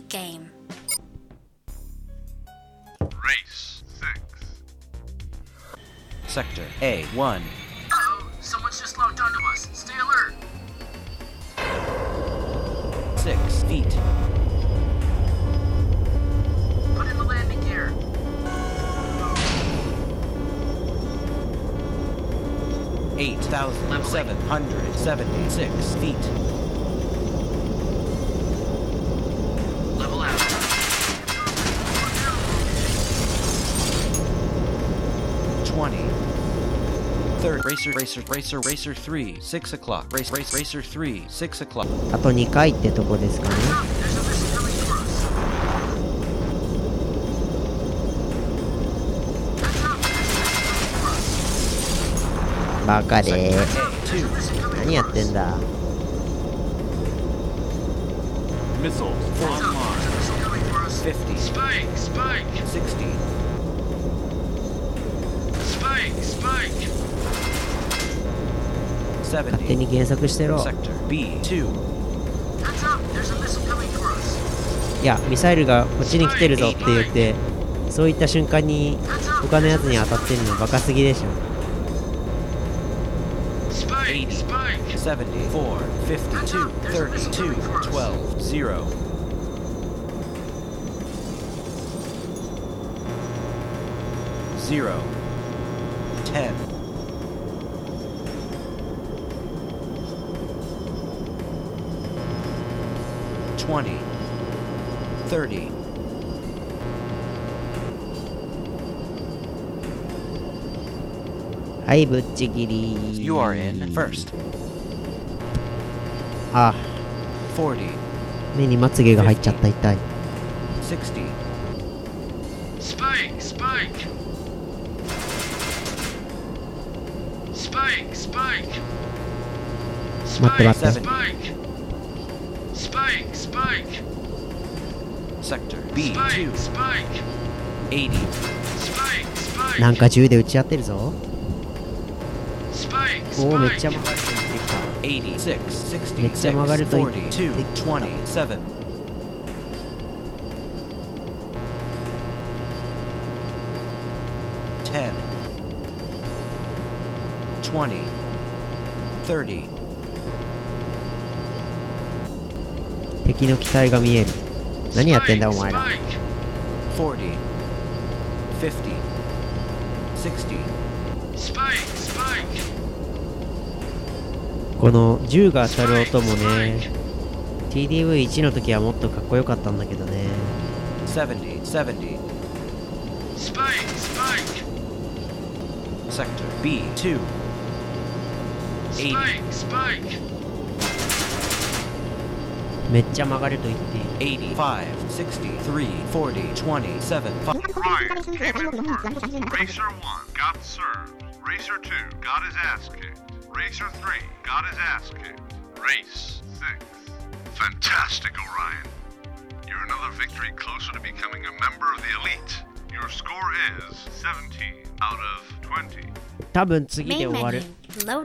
game. Race 6. Sector A1. Uh-oh, someone's just locked onto us. Stay alert. 6 feet. Put in the landing gear. 8,776 feet. Level out. 20. Third racer 3 6 o'clock racer 3 6 o'clock. あと2回ってとこですかね。 There's a missile coming for us. Heads up, there's a missile coming for us. バカで There's a A2. missile coming 何やってんだ。 Missiles Heads up, there's a online. missile coming for us. 50. Spike, spike, 60. spike. 70. 勝手に減速してろ。 Sector B2. Heads up, there's a missile coming for us. いや、ミサイルがこっちに来てるぞって言ってそういった瞬間に Heads up, 他のやつに当たってるのバカすぎでしょ。 spike, Eighty. spike. 74 52 32 12 0. Zero. 10. 20. 30. はいぶっちぎり。 You are in first. あ、 40. 目にまつげが入っちゃった。痛い。 60. Spike, spike. Spike, spike. 待って待って。 Spike. Spike, spike. Sector Spike, B2. spike. 80. Spike, spike. なんか銃で撃ち合ってるぞ。 Spike, おお、めっちゃ spike. 曲がると言ってきた。 86 66 めっちゃ曲がると言ってき 42 た。 27. 10. 20. 30. 敵の機体が見える。何やってんだお前ら。 Spike. 40. 50. 60. Spike, spike. この銃が当たる音もね TDV1 の時はもっとかっこよかったんだけどね。 70. 70. Spike, spike. Sector B2. 80. Spike, spike. めっちゃ曲がると言っていい。 85. 63. 40. 27. Ryan came in first. Racer 1 got served. Racer 2 got his ass kicked. Racer 3 got his ass kicked. Race 6. Fantastic, Orion. You're another victory closer to becoming a member of the elite. Your score is 17 out of 20. 多分次で Main 終わる。 menu. Load